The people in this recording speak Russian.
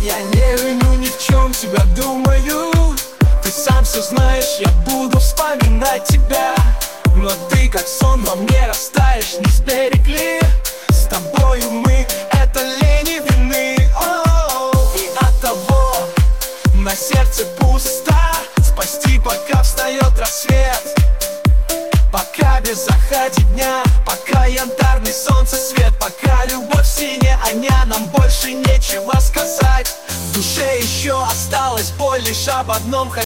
Я не виню ни в чем тебя, думаю. Ты сам все знаешь, я буду вспоминать тебя. Но ты как сон во мне растаешь, не сберегли. С тобою мы, это лени вины. И от того на сердце пусто. Спасти, пока встает рассвет, пока без заходи дня, пока янтарный солнцесвет, пока любовь синяя, нам больше нечего сказать. В душе еще осталась боль лишь об одном.